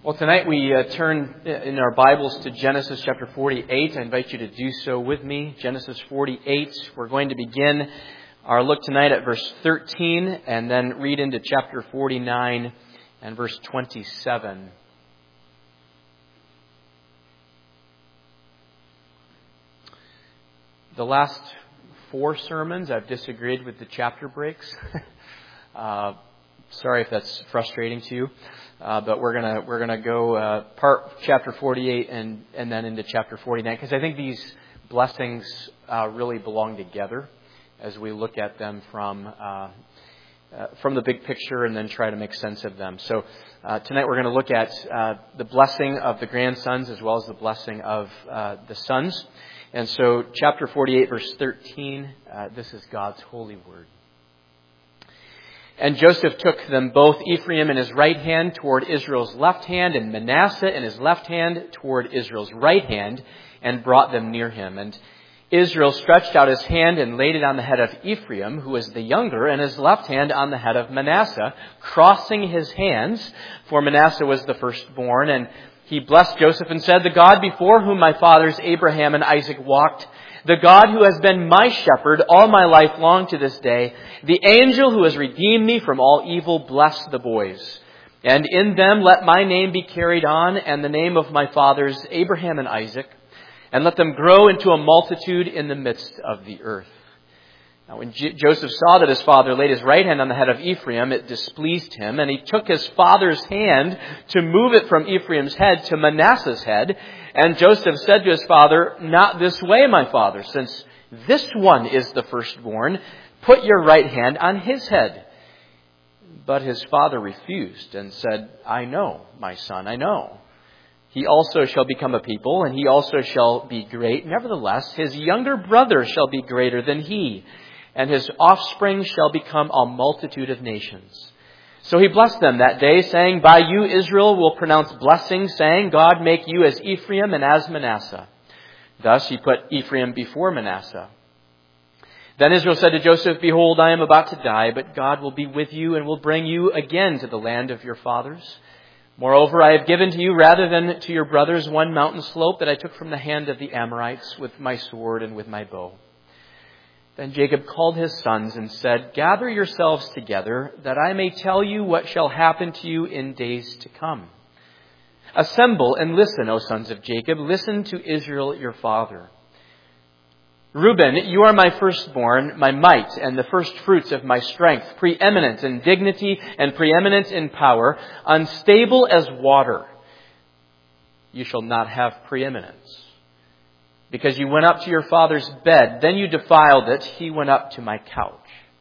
Well, tonight we turn in our Bibles to Genesis chapter 48. I invite you to do so with me. Genesis 48. We're going to begin our look tonight at verse 13 and then read into chapter 49 and verse 27. The last 4 sermons, I've disagreed with the chapter breaks. Sorry if that's frustrating to you. But we're gonna go part chapter 48 and then into chapter 49, because I think these blessings really belong together as we look at them from the big picture and then try to make sense of them. So tonight we're going to look at the blessing of the grandsons as well as the blessing of the sons. And so chapter 48 verse 13, this is God's holy word. And Joseph took them both, Ephraim in his right hand toward Israel's left hand, and Manasseh in his left hand toward Israel's right hand, and brought them near him. And Israel stretched out his hand and laid it on the head of Ephraim, who was the younger, and his left hand on the head of Manasseh, crossing his hands, for Manasseh was the firstborn. And he blessed Joseph and said, "The God before whom my fathers Abraham and Isaac walked, the God who has been my shepherd all my life long to this day, the angel who has redeemed me from all evil, bless the boys. And in them let my name be carried on, and the name of my fathers Abraham and Isaac, and let them grow into a multitude in the midst of the earth." Now when Joseph saw that his father laid his right hand on the head of Ephraim, it displeased him, and he took his father's hand to move it from Ephraim's head to Manasseh's head. And Joseph said to his father, "Not this way, my father, since this one is the firstborn. Put your right hand on his head." But his father refused and said, "I know, my son, I know. He also shall become a people, and he also shall be great. Nevertheless, his younger brother shall be greater than he, and his offspring shall become a multitude of nations." So he blessed them that day, saying, "By you Israel will pronounce blessing, saying, God make you as Ephraim and as Manasseh." Thus he put Ephraim before Manasseh. Then Israel said to Joseph, "Behold, I am about to die, but God will be with you and will bring you again to the land of your fathers. Moreover, I have given to you, rather than to your brothers, one mountain slope that I took from the hand of the Amorites with my sword and with my bow." Then Jacob called his sons and said, "Gather yourselves together, that I may tell you what shall happen to you in days to come. Assemble and listen, O sons of Jacob. Listen to Israel your father. Reuben, you are my firstborn, my might, and the first fruits of my strength, preeminent in dignity and preeminent in power, unstable as water. You shall not have preeminence. Because you went up to your father's bed, then you defiled it, he went up to my couch.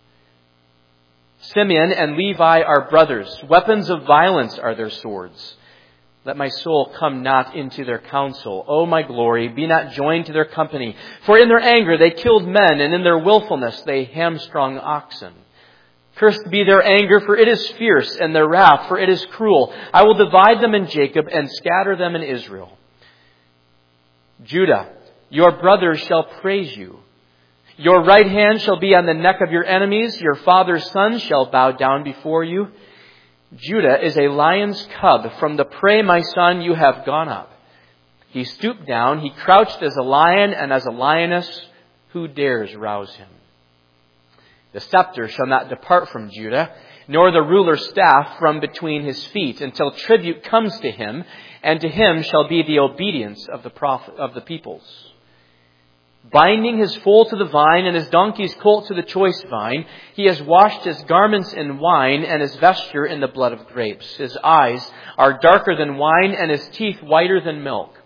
Simeon and Levi are brothers, weapons of violence are their swords. Let my soul come not into their counsel. O my glory, be not joined to their company. For in their anger they killed men, and in their willfulness they hamstrung oxen. Cursed be their anger, for it is fierce, and their wrath, for it is cruel. I will divide them in Jacob and scatter them in Israel. Judah, your brothers shall praise you. Your right hand shall be on the neck of your enemies. Your father's sons shall bow down before you. Judah is a lion's cub. From the prey, my son, you have gone up. He stooped down. He crouched as a lion and as a lioness. Who dares rouse him? The scepter shall not depart from Judah, nor the ruler's staff from between his feet, until tribute comes to him, and to him shall be the obedience of the peoples. Binding his foal to the vine and his donkey's colt to the choice vine, he has washed his garments in wine and his vesture in the blood of grapes. His eyes are darker than wine and his teeth whiter than milk.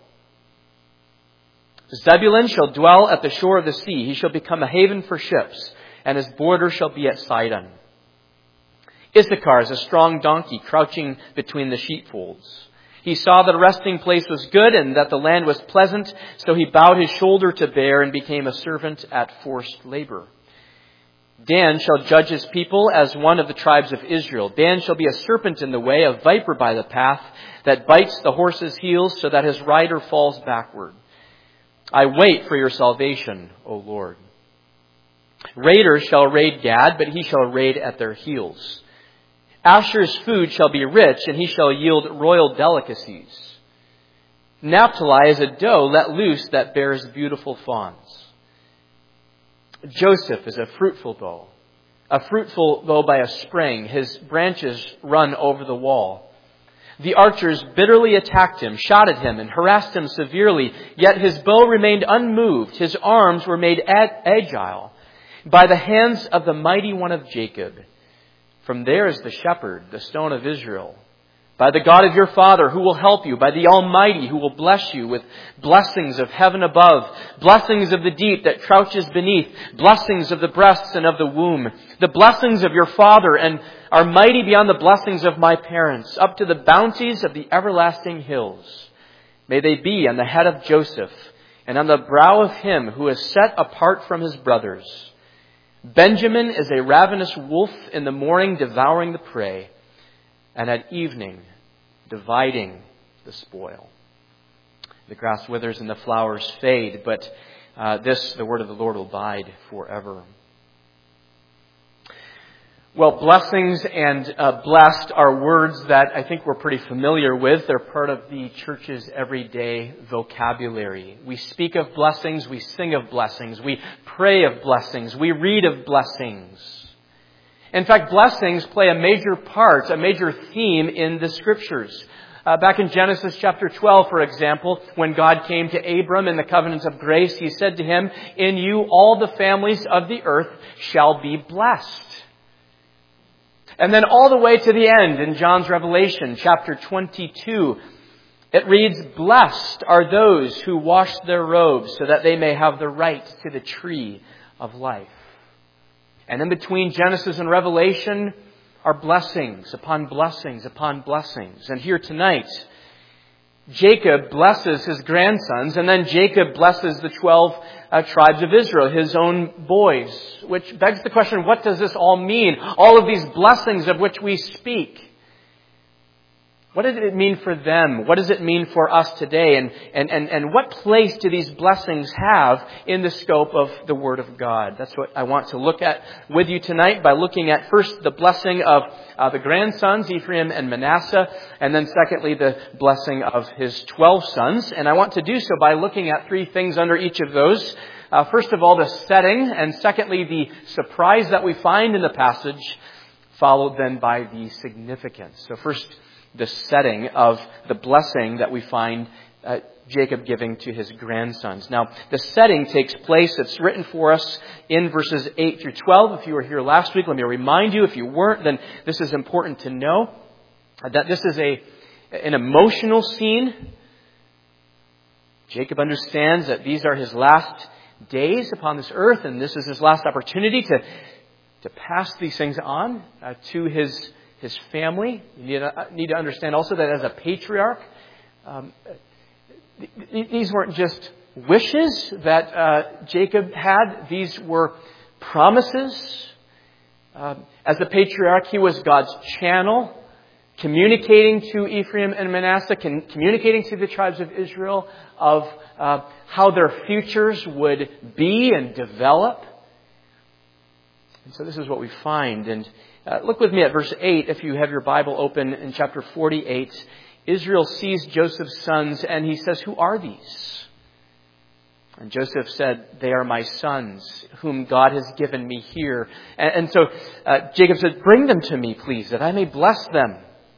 Zebulun shall dwell at the shore of the sea. He shall become a haven for ships, and his border shall be at Sidon. Issachar is a strong donkey crouching between the sheepfolds. He saw that a resting place was good and that the land was pleasant, so he bowed his shoulder to bear and became a servant at forced labor. Dan shall judge his people as one of the tribes of Israel. Dan shall be a serpent in the way, a viper by the path, that bites the horse's heels so that his rider falls backward. I wait for your salvation, O Lord. Raiders shall raid Gad, but he shall raid at their heels. Asher's food shall be rich, and he shall yield royal delicacies. Naphtali is a doe let loose that bears beautiful fawns. Joseph is a fruitful bow by a spring. His branches run over the wall. The archers bitterly attacked him, shot at him, and harassed him severely. Yet his bow remained unmoved. His arms were made agile by the hands of the mighty one of Jacob. From there is the shepherd, the stone of Israel. By the God of your father who will help you, by the Almighty who will bless you with blessings of heaven above, blessings of the deep that crouches beneath, blessings of the breasts and of the womb, the blessings of your father and are mighty beyond the blessings of my parents, up to the bounties of the everlasting hills. May they be on the head of Joseph and on the brow of him who is set apart from his brothers. Benjamin is a ravenous wolf, in the morning devouring the prey, and at evening dividing the spoil. The grass withers and the flowers fade, but the word of the Lord will abide forever. Well, blessings and blessed are words that I think we're pretty familiar with. They're part of the church's everyday vocabulary. We speak of blessings, we sing of blessings, we pray of blessings, we read of blessings. In fact, blessings play a major part, a major theme in the Scriptures. Back in Genesis chapter 12, for example, when God came to Abram in the covenant of grace, He said to him, "In you all the families of the earth shall be blessed." And then all the way to the end in John's Revelation, chapter 22, it reads, "Blessed are those who wash their robes so that they may have the right to the tree of life." And in between Genesis and Revelation are blessings upon blessings upon blessings. And here tonight, Jacob blesses his grandsons, and then Jacob blesses the 12 tribes of Israel, his own boys, which begs the question, what does this all mean? All of these blessings of which we speak. What did it mean for them? What does it mean for us today? And what place do these blessings have in the scope of the Word of God? That's what I want to look at with you tonight by looking at first the blessing of the grandsons, Ephraim and Manasseh, and then secondly the blessing of his 12 sons. And I want to do so by looking at three things under each of those. First of all, the setting, and secondly, the surprise that we find in the passage, followed then by the significance. So first, the setting of the blessing that we find Jacob giving to his grandsons. Now, the setting takes place, it's written for us in verses 8 through 12. If you were here last week, let me remind you. If you weren't, then this is important to know, that this is an emotional scene. Jacob understands that these are his last days upon this earth, and this is his last opportunity to pass these things on to his family. You need to understand also that as a patriarch, these weren't just wishes that Jacob had. These were promises. As a patriarch, he was God's channel, communicating to Ephraim and Manasseh, communicating to the tribes of Israel of how their futures would be and develop. And so this is what we find. And look with me at verse 8, if you have your Bible open in chapter 48. Israel sees Joseph's sons and he says, "Who are these?" And Joseph said, "They are my sons, whom God has given me here." And so Jacob said, "Bring them to me, please, that I may bless them."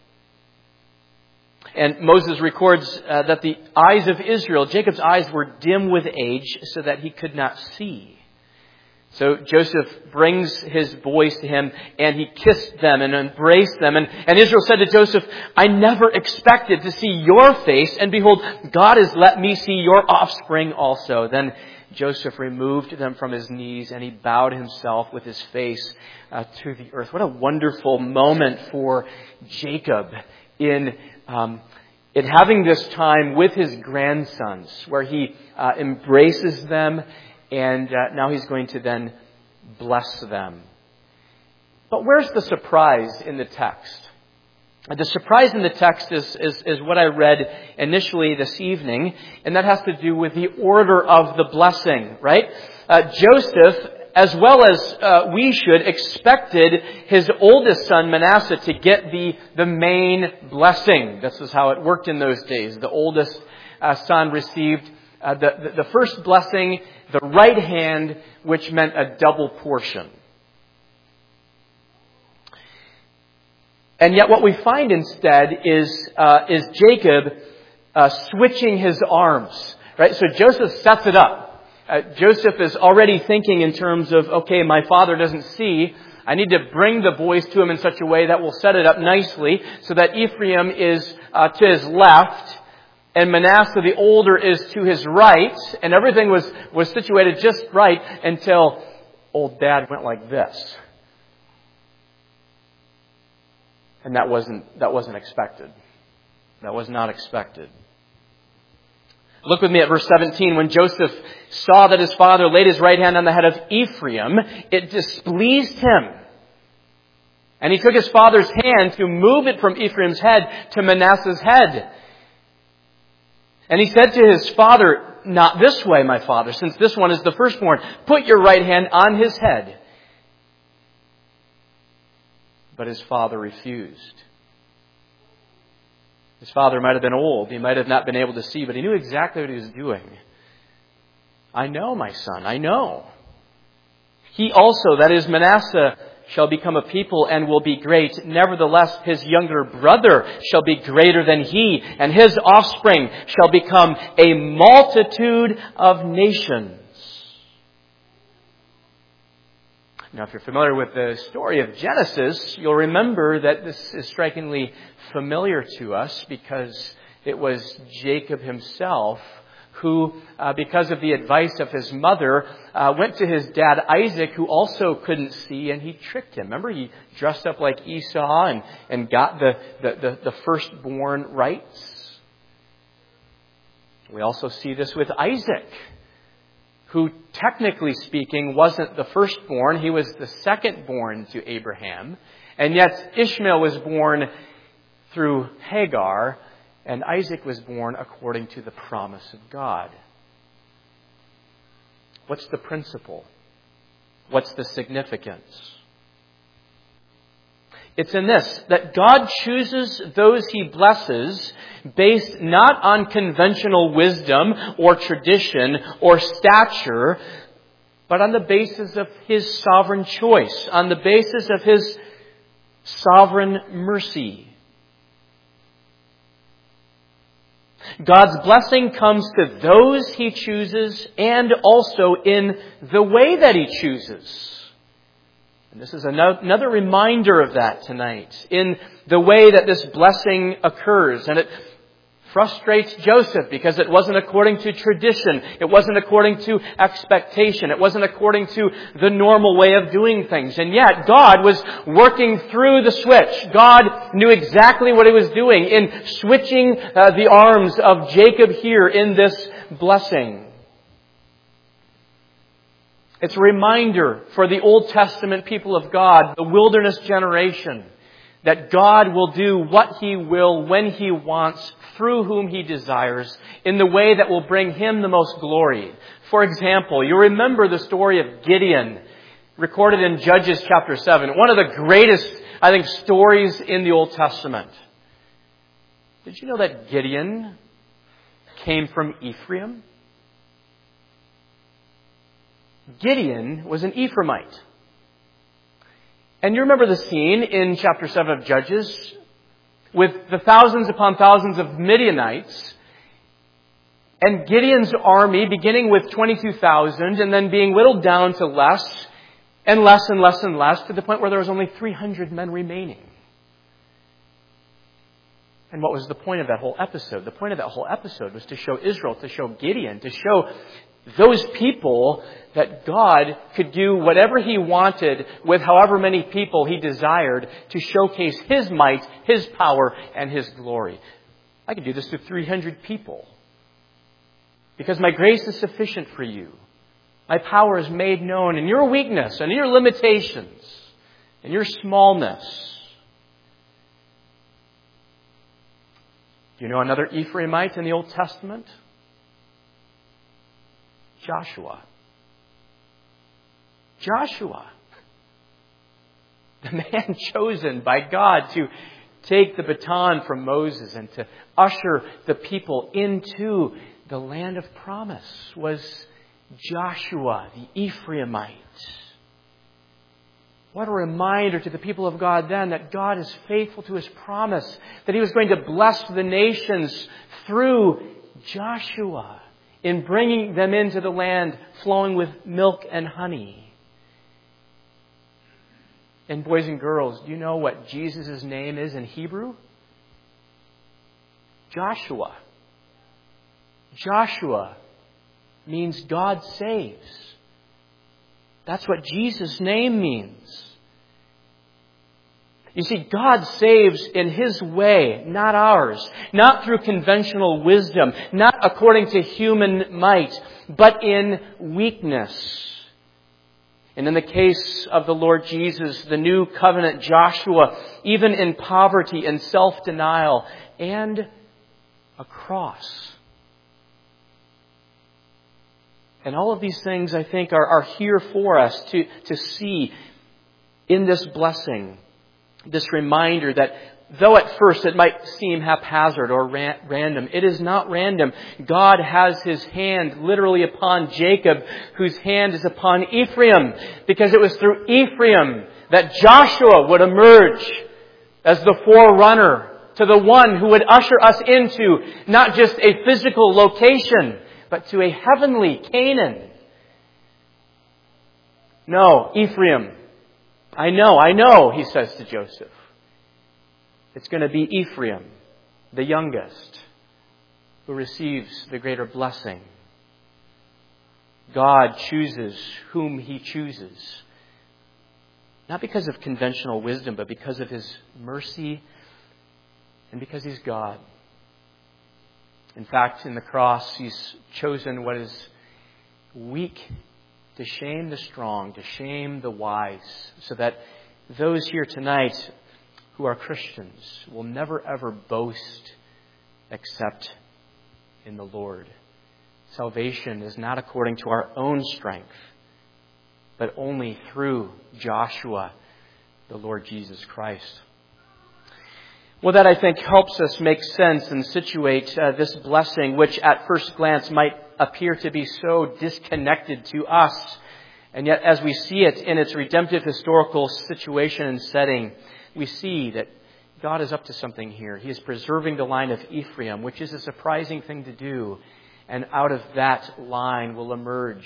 And Moses records that the eyes of Israel, Jacob's eyes were dim with age so that he could not see. So Joseph brings his boys to him and he kissed them and embraced them. And Israel said to Joseph, "I never expected to see your face, and behold, God has let me see your offspring also." Then Joseph removed them from his knees and he bowed himself with his face to the earth. What a wonderful moment for Jacob in having this time with his grandsons, where he embraces them. And now he's going to then bless them. But where's the surprise in the text? The surprise in the text is what I read initially this evening, and that has to do with the order of the blessing, right? Joseph as well as we should, expected his oldest son, Manasseh, to get the main blessing. This is how it worked in those days. The oldest son received the first blessing, the right hand, which meant a double portion. And yet what we find instead is Jacob switching his arms. Right? So Joseph sets it up. Joseph is already thinking in terms of, okay, my father doesn't see. I need to bring the boys to him in such a way that will set it up nicely so that Ephraim is to his left and Manasseh, the older, is to his right. And everything was situated just right until old dad went like this. And that wasn't expected. That was not expected. Look with me at verse 17. When Joseph saw that his father laid his right hand on the head of Ephraim, it displeased him. And he took his father's hand to move it from Ephraim's head to Manasseh's head. And he said to his father, "Not this way, my father, since this one is the firstborn. Put your right hand on his head." But his father refused. His father might have been old. He might have not been able to see, but he knew exactly what he was doing. "I know, my son, I know. He also, that is Manasseh, shall become a people and will be great. Nevertheless, his younger brother shall be greater than he, and his offspring shall become a multitude of nations." Now, if you're familiar with the story of Genesis, you'll remember that this is strikingly familiar to us because it was Jacob himself who, because of the advice of his mother, went to his dad Isaac, who also couldn't see, and he tricked him. Remember, he dressed up like Esau and got the firstborn rights. We also see this with Isaac, who, technically speaking, wasn't the firstborn. He was the secondborn to Abraham. And yet Ishmael was born through Hagar, and Isaac was born according to the promise of God. What's the principle? What's the significance? It's in this, that God chooses those He blesses based not on conventional wisdom or tradition or stature, but on the basis of His sovereign choice, on the basis of His sovereign mercy. God's blessing comes to those He chooses and also in the way that He chooses. And this is another reminder of that tonight, in the way that this blessing occurs. And it frustrates Joseph because it wasn't according to tradition. It wasn't according to expectation. It wasn't according to the normal way of doing things. And yet God was working through the switch. God knew exactly what He was doing in switching the arms of Jacob here in this blessing. It's a reminder for the Old Testament people of God, the wilderness generation, that God will do what He will, when He wants, through whom He desires, in the way that will bring Him the most glory. For example, you remember the story of Gideon, recorded in Judges chapter 7. One of the greatest, I think, stories in the Old Testament. Did you know that Gideon came from Ephraim? Gideon was an Ephraimite. And you remember the scene in chapter 7 of Judges with the thousands upon thousands of Midianites and Gideon's army beginning with 22,000 and then being whittled down to less and less and less and less to the point where there was only 300 men remaining. And what was the point of that whole episode? The point of that whole episode was to show Israel, to show Gideon, to show those people that God could do whatever He wanted with however many people He desired to showcase His might, His power, and His glory. I can do this to 300 people because my grace is sufficient for you. My power is made known in your weakness and in your limitations and your smallness. Do you know another Ephraimite in the Old Testament? Joshua. Joshua. The man chosen by God to take the baton from Moses and to usher the people into the land of promise was Joshua, the Ephraimite. What a reminder to the people of God then that God is faithful to His promise, that He was going to bless the nations through Joshua in bringing them into the land flowing with milk and honey. And boys and girls, do you know what Jesus' name is in Hebrew? Joshua. Joshua means God saves. That's what Jesus' name means. You see, God saves in His way, not ours. Not through conventional wisdom, not according to human might, but in weakness. And in the case of the Lord Jesus, the new covenant Joshua, even in poverty and self-denial and a cross. And all of these things, I think, are here for us to see in this blessing. This reminder that though at first it might seem haphazard or random, it is not random. God has His hand literally upon Jacob, whose hand is upon Ephraim, because it was through Ephraim that Joshua would emerge as the forerunner to the one who would usher us into not just a physical location, but to a heavenly Canaan. No, Ephraim. I know, he says to Joseph. It's going to be Ephraim, the youngest, who receives the greater blessing. God chooses whom He chooses. Not because of conventional wisdom, but because of His mercy and because He's God. In fact, in the cross, He's chosen what is weak to shame the strong, to shame the wise, so that those here tonight who are Christians will never ever boast except in the Lord. Salvation is not according to our own strength, but only through Joshua, the Lord Jesus Christ. Well, that I think helps us make sense and situate this blessing, which at first glance might appear to be so disconnected to us. And yet, as we see it in its redemptive historical situation and setting, we see that God is up to something here. He is preserving the line of Ephraim, which is a surprising thing to do. And out of that line will emerge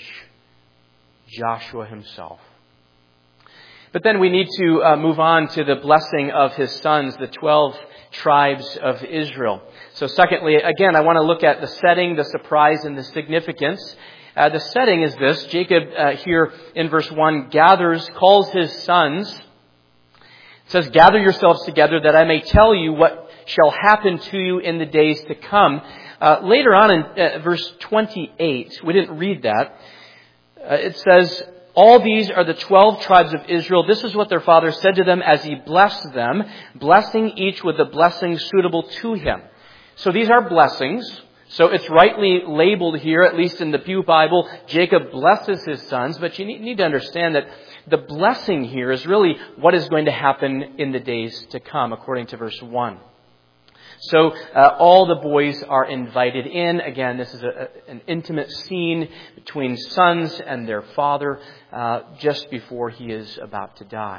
Joshua himself. But then we need to move on to the blessing of his sons, the 12 tribes of Israel. So secondly, again, I want to look at the setting, the surprise, and the significance. The setting is this. Jacob here in verse 1 calls his sons. It says, "Gather yourselves together that I may tell you what shall happen to you in the days to come." Later on in verse 28, we didn't read that. It says, "All these are the 12 tribes of Israel. This is what their father said to them as he blessed them, blessing each with the blessing suitable to him." So these are blessings. So it's rightly labeled here, at least in the Pew Bible, Jacob blesses his sons. But you need to understand that the blessing here is really what is going to happen in the days to come, according to verse 1. So all the boys are invited in. Again, this is an intimate scene between sons and their father just before he is about to die.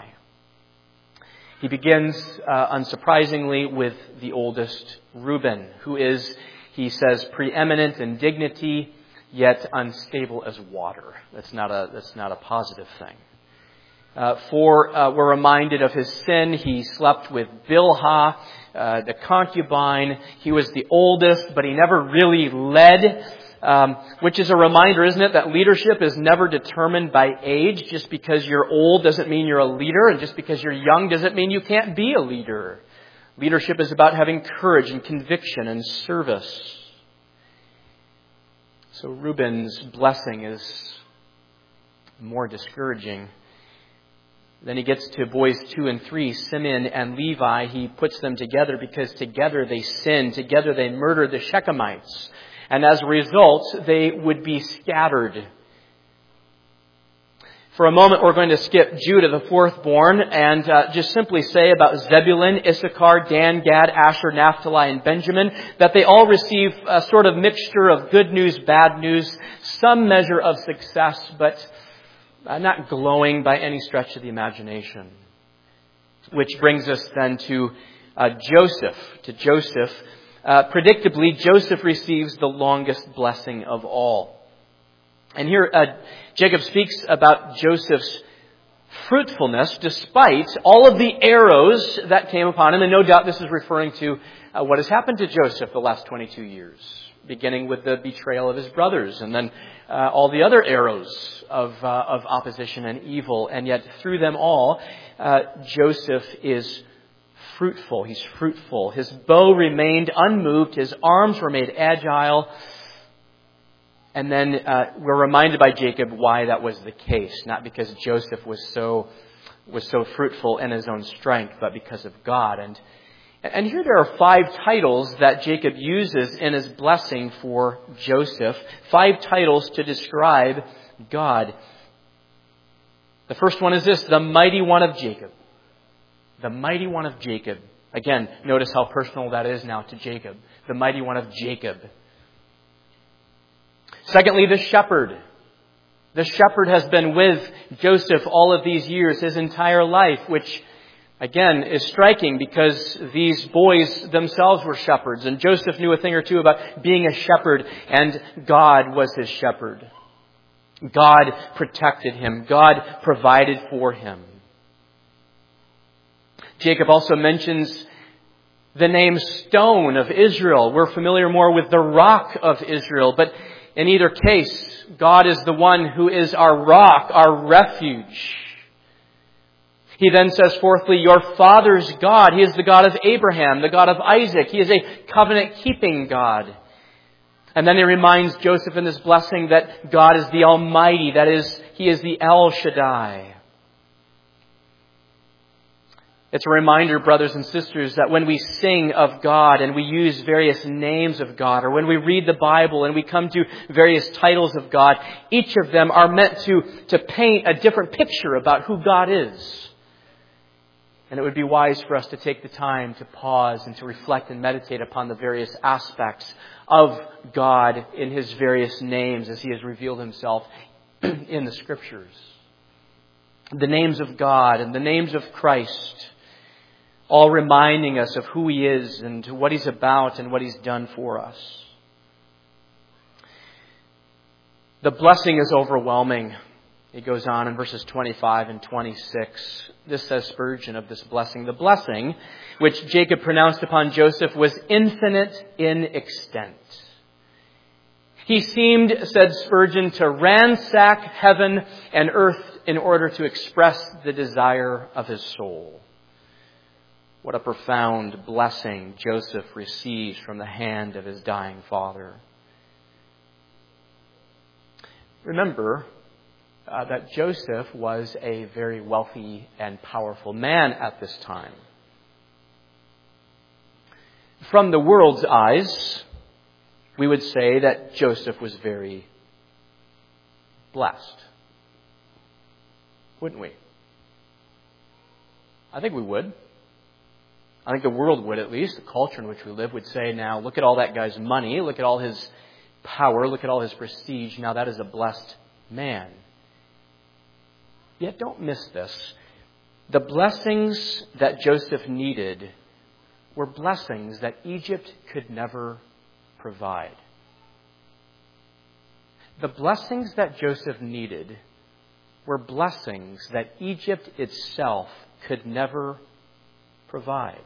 He begins, unsurprisingly, with the oldest, Reuben, who is, he says, preeminent in dignity, yet unstable as water. That's not a positive thing. We're reminded of his sin. He slept with Bilhah, the concubine. He was the oldest, but he never really led, which is a reminder, isn't it, that leadership is never determined by age. Just because you're old doesn't mean you're a leader, and just because you're young doesn't mean you can't be a leader. Leadership is about having courage and conviction and service. So Reuben's blessing is more discouraging. Then he gets to boys 2 and 3, Simeon and Levi. He puts them together because together they sinned. Together they murdered the Shechemites. And as a result, they would be scattered. For a moment, we're going to skip Judah, the fourth born, and just simply say about Zebulun, Issachar, Dan, Gad, Asher, Naphtali, and Benjamin, that they all receive a sort of mixture of good news, bad news, some measure of success, but not glowing by any stretch of the imagination. Which brings us then to Joseph. Predictably, Joseph receives the longest blessing of all. And here Jacob speaks about Joseph's fruitfulness despite all of the arrows that came upon him. And no doubt this is referring to what has happened to Joseph the last 22 years, beginning with the betrayal of his brothers and then all the other arrows of opposition and evil. And yet through them all, Joseph is fruitful. He's fruitful. His bow remained unmoved. His arms were made agile. And then we're reminded by Jacob why that was the case. Not because Joseph was so fruitful in his own strength, but because of God. And here there are 5 titles that Jacob uses in his blessing for Joseph. 5 titles to describe God. The first one is this: the mighty one of Jacob. The mighty one of Jacob. Again, notice how personal that is now to Jacob. The mighty one of Jacob. Secondly, the shepherd. The shepherd has been with Joseph all of these years, his entire life, which again is striking because these boys themselves were shepherds. And Joseph knew a thing or two about being a shepherd, and God was his shepherd. God protected him. God provided for him. Jacob also mentions the name Stone of Israel. We're familiar more with the Rock of Israel, but in either case, God is the one who is our rock, our refuge. He then says, fourthly, your father's God. He is the God of Abraham, the God of Isaac. He is a covenant-keeping God. And then he reminds Joseph in this blessing that God is the Almighty. That is, He is the El Shaddai. It's a reminder, brothers and sisters, that when we sing of God and we use various names of God, or when we read the Bible and we come to various titles of God, each of them are meant to paint a different picture about who God is. And it would be wise for us to take the time to pause and to reflect and meditate upon the various aspects of God in His various names as He has revealed Himself in the Scriptures. The names of God and the names of Christ, all reminding us of who He is and what He's about and what He's done for us. The blessing is overwhelming. He goes on in verses 25 and 26. This says Spurgeon of this blessing. The blessing which Jacob pronounced upon Joseph was infinite in extent. He seemed, said Spurgeon, to ransack heaven and earth in order to express the desire of his soul. What a profound blessing Joseph receives from the hand of his dying father. Remember that Joseph was a very wealthy and powerful man at this time. From the world's eyes, we would say that Joseph was very blessed. Wouldn't we? I think we would. I think the world would, at least. The culture in which we live would say, now, look at all that guy's money. Look at all his power. Look at all his prestige. Now, that is a blessed man. Yet, don't miss this. The blessings that Joseph needed were blessings that Egypt could never provide. The blessings that Joseph needed were blessings that Egypt itself could never provide.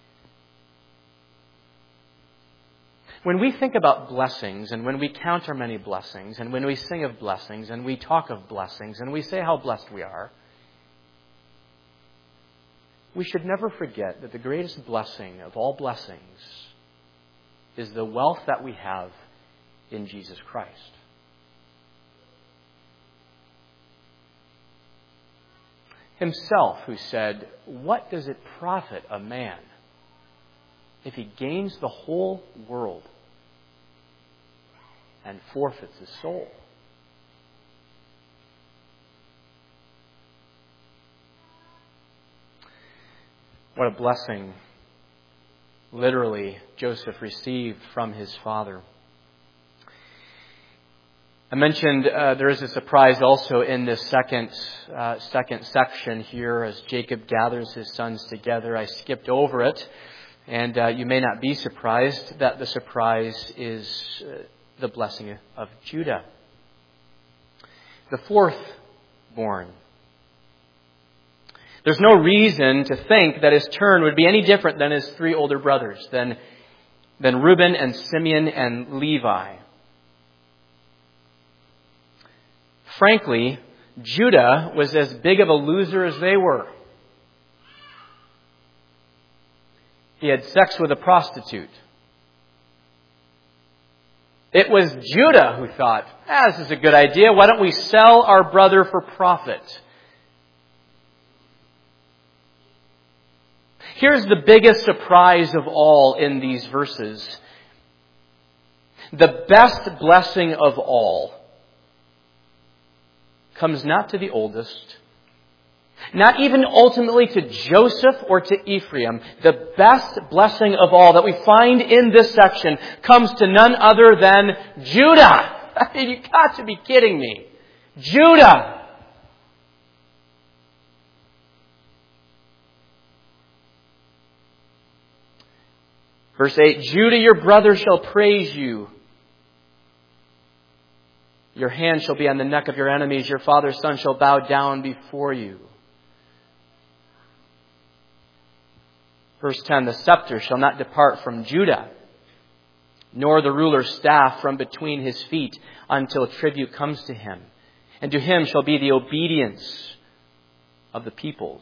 When we think about blessings, and when we count our many blessings, and when we sing of blessings, and we talk of blessings, and we say how blessed we are, we should never forget that the greatest blessing of all blessings is the wealth that we have in Jesus Christ. Himself who said, "What does it profit a man if he gains the whole world and forfeits his soul?" What a blessing, literally, Joseph received from his father. I mentioned there is a surprise also in this second section here as Jacob gathers his sons together. I skipped over it, and you may not be surprised that the surprise is the blessing of Judah, the fourth born. There's no reason to think that his turn would be any different than his three older brothers, than Reuben and Simeon and Levi. Frankly, Judah was as big of a loser as they were. He had sex with a prostitute. It was Judah who thought, this is a good idea. Why don't we sell our brother for profit? Here's the biggest surprise of all in these verses. The best blessing of all comes not to the oldest, not even ultimately to Joseph or to Ephraim. The best blessing of all that we find in this section comes to none other than Judah. I mean, you've got to be kidding me. Judah. Verse 8, Judah, your brother shall praise you. Your hand shall be on the neck of your enemies. Your father's son shall bow down before you. Verse 10, the scepter shall not depart from Judah, nor the ruler's staff from between his feet until tribute comes to him. And to him shall be the obedience of the peoples.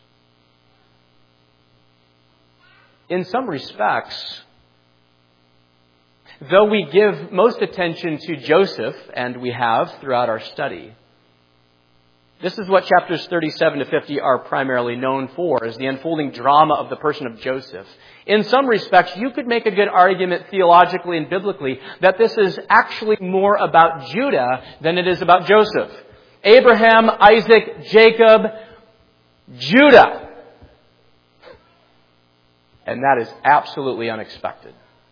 In some respects, though we give most attention to Joseph, and we have throughout our study, this is what chapters 37 to 50 are primarily known for, is the unfolding drama of the person of Joseph. In some respects, you could make a good argument theologically and biblically that this is actually more about Judah than it is about Joseph. Abraham, Isaac, Jacob, Judah. And that is absolutely unexpected.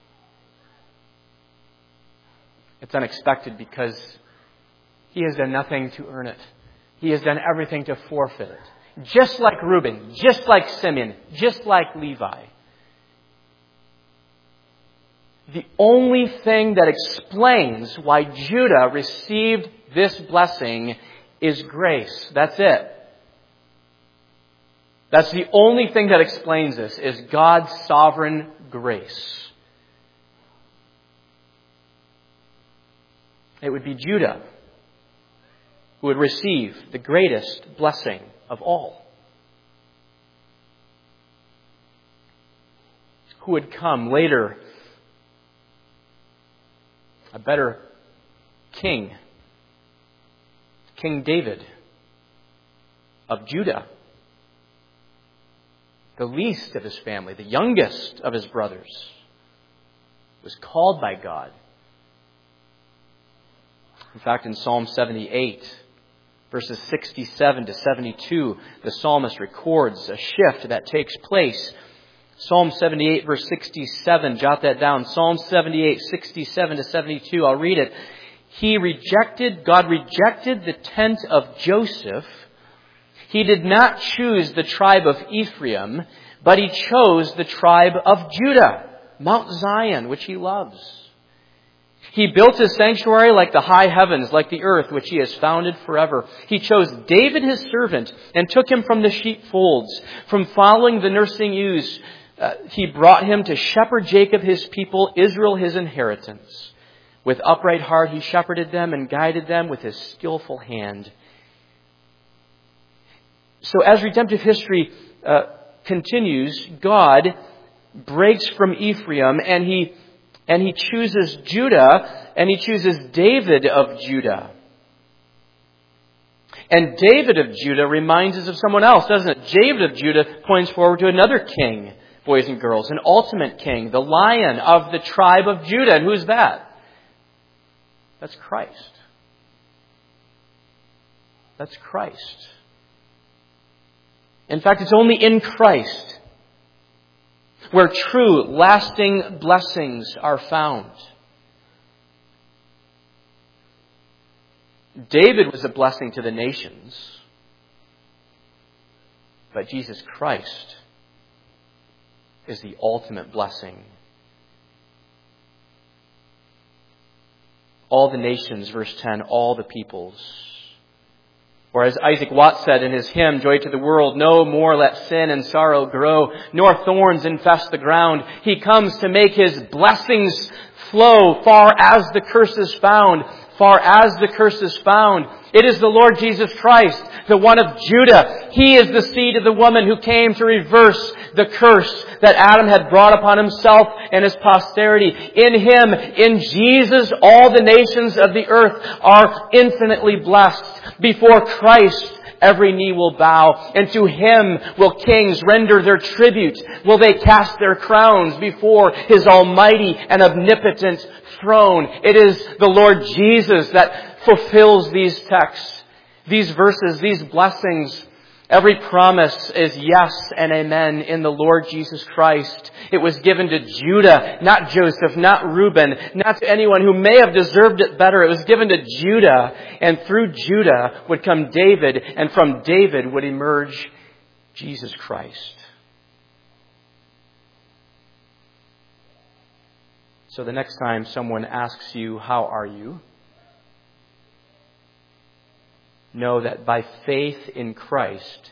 It's unexpected because he has done nothing to earn it. He has done everything to forfeit it. Just like Reuben, just like Simeon, just like Levi. The only thing that explains why Judah received this blessing is grace. That's it. That's the only thing that explains this, is God's sovereign grace. It would be Judah who would receive the greatest blessing of all. Who would come later a better king, King David of Judah. The least of his family, the youngest of his brothers, was called by God. In fact, in Psalm 78, verses 67 to 72, the psalmist records a shift that takes place. Psalm 78, verse 67, jot that down. Psalm 78, 67 to 72, I'll read it. God rejected the tent of Joseph. He did not choose the tribe of Ephraim, but he chose the tribe of Judah, Mount Zion, which he loves. He built his sanctuary like the high heavens, like the earth, which he has founded forever. He chose David his servant and took him from the sheepfolds. From following the nursing ewes, he brought him to shepherd Jacob his people, Israel his inheritance. With upright heart he shepherded them and guided them with his skillful hand. So as redemptive history continues, God breaks from Ephraim and he chooses Judah, and he chooses David of Judah. And David of Judah reminds us of someone else, doesn't it? David of Judah points forward to another king, boys and girls, an ultimate king, the Lion of the tribe of Judah. And who is that? That's Christ. That's Christ. In fact, it's only in Christ where true, lasting blessings are found. David was a blessing to the nations, but Jesus Christ is the ultimate blessing. All the nations, verse 10, all the peoples. Or as Isaac Watts said in his hymn, Joy to the World, no more let sin and sorrow grow, nor thorns infest the ground. He comes to make His blessings flow far as the curse is found. Far as the curse is found. It is the Lord Jesus Christ, the one of Judah. He is the seed of the woman who came to reverse the curse that Adam had brought upon himself and his posterity. In Him, in Jesus, all the nations of the earth are infinitely blessed. Before Christ, every knee will bow, and to Him will kings render their tribute. Will they cast their crowns before His almighty and omnipotent throne. It is the Lord Jesus that fulfills these texts, these verses, these blessings. Every promise is yes and amen in the Lord Jesus Christ. It was given to Judah, not Joseph, not Reuben, not to anyone who may have deserved it better. It was given to Judah, and through Judah would come David, and from David would emerge Jesus Christ. So the next time someone asks you, how are you? Know that by faith in Christ,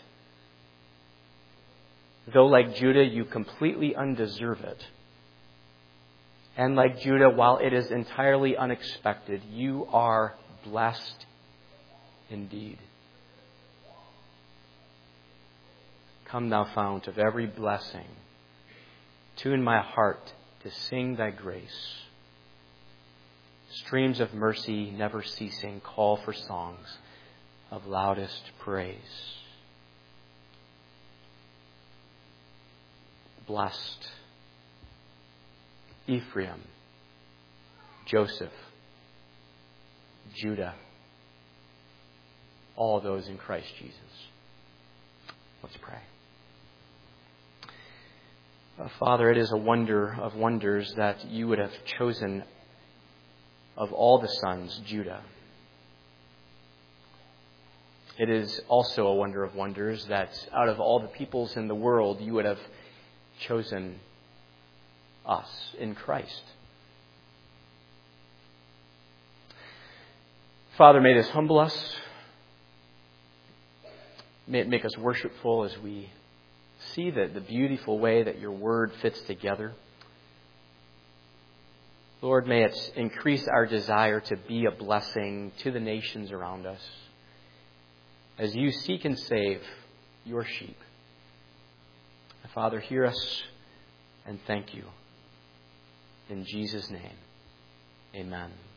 though like Judah you completely undeserve it, and like Judah, while it is entirely unexpected, you are blessed indeed. Come thou fount of every blessing, tune my heart to sing thy grace. Streams of mercy never ceasing call for songs of loudest praise. Blessed Ephraim, Joseph, Judah, all those in Christ Jesus. Let's pray. Father, it is a wonder of wonders that you would have chosen of all the sons, Judah. It is also a wonder of wonders that out of all the peoples in the world, you would have chosen us in Christ. Father, may this humble us. May it make us worshipful as we see the beautiful way that your word fits together. Lord, may it increase our desire to be a blessing to the nations around us as you seek and save your sheep. Father, hear us and thank you. In Jesus' name, amen.